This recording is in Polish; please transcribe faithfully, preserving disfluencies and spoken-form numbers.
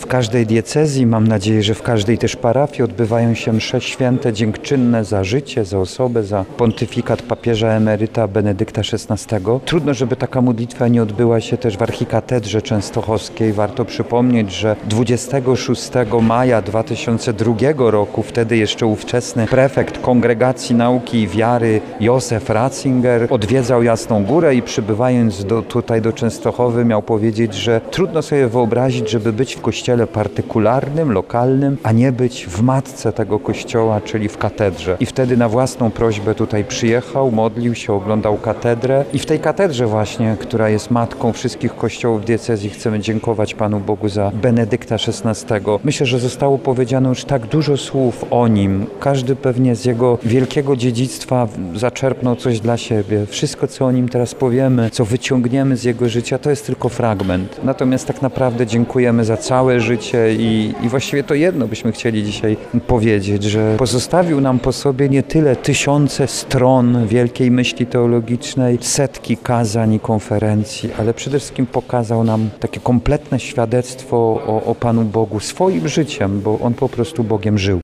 każdej diecezji, mam nadzieję, że w każdej też parafii odbywają się msze święte dziękczynne za życie, za osobę, za pontyfikat papieża emeryta Benedykta szesnastego. Trudno, żeby taka modlitwa nie odbyła się też w archikatedrze częstochowskiej. Warto przypomnieć, że dwudziestego szóstego maja dwa tysiące drugiego roku, wtedy jeszcze ówczesny prefekt Kongregacji Nauki i Wiary Józef Ratzinger odwiedzał Jasną Górę i przybywając do, tutaj do Częstochowy miał powiedzieć, że trudno sobie wyobrazić, żeby być w kościele partykularnym, lokalnym, a nie być w matce tego kościoła, czyli w katedrze. I wtedy na własną prośbę tutaj przyjechał, modlił się, oglądał katedrę i w tej katedrze właśnie, która jest matką wszystkich kościołów diecezji, chcemy dziękować Panu Bogu za Benedykta szesnastego. Myślę, że zostało powiedziane już tak dużo słów o nim. Każdy pewnie z jego wielkiego dziedzictwa zaczerpnął coś dla siebie. Wszystko, co o nim teraz powiemy, co wyciągniemy z jego życia, to jest tylko fragment. Natomiast tak naprawdę dziękujemy za całe życie i, i właściwie to jedno byśmy chcieli dzisiaj powiedzieć, że pozostawił nam po sobie nie tyle tysiące stron wielkiej myśli teologicznej, setki kazań i konferencji, ale przede wszystkim pokazał nam takie kompletne świadectwo o, o Panu Bogu swoim życiem, bo on po prostu Bogiem żył.